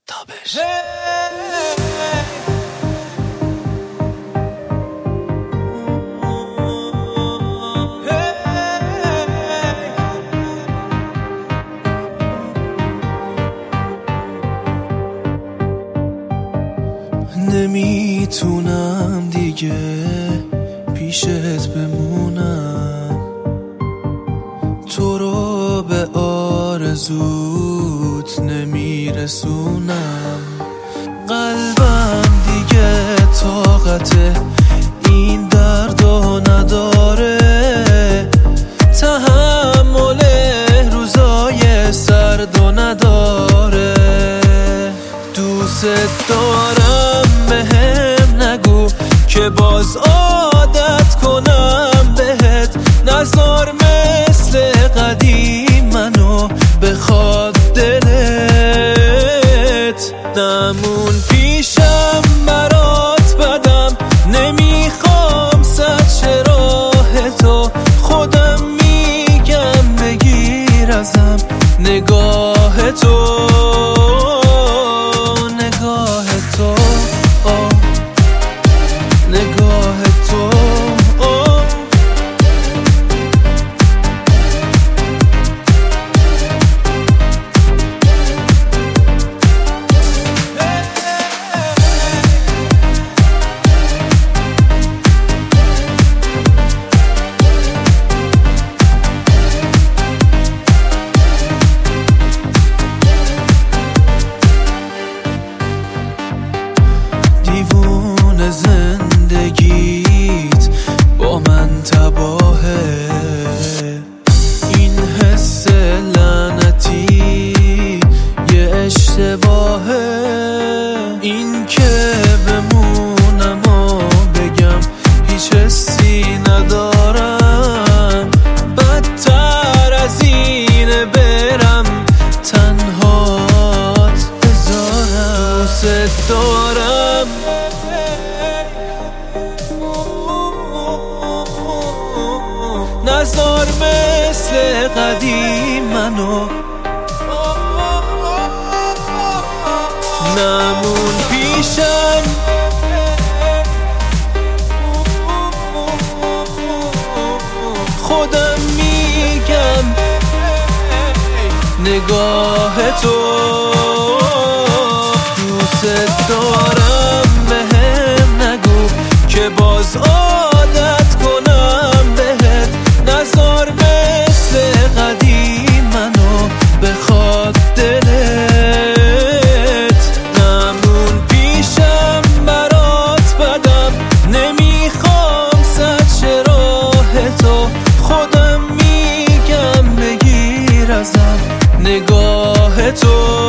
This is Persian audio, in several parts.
تابش. نمیتونم دیگه پیشت بمونم، تو رو به آرزوت نمیرسونم. قلبم دیگه طاقت این دردو نداره، تحمل روزای سردو نداره. دوست دارم بهم نگو که باز عادت کنم بهت، نذار مثل قدیم منو بخواد دلت. نمون پیشم برات بدم، نمیخوام سد راه تو، خودم میگم بگیر ازم نگاه تو. دیوون زندگیت با من تباهه، این حس لعنتی یه اشتباهه. این که بمونم و بگم هیچ حسی ندارم، بدتر از اینه برم تنهات بذارم. دوست دارم نذار مثل قدیم منو، نمون پیشم خودم میگم نگاه تو. دوست دارم بهم نگو که باز عادت کنم بهت، نذار مثل قدیم منو بخواد دلت. نمون پیشم برات بدم، نمیخوام سد راه تو، خودم میگم بگیر ازم نگاه تو.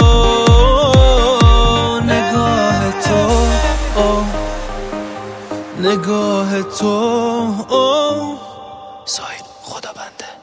نگاه تو. سایل خدا بنده.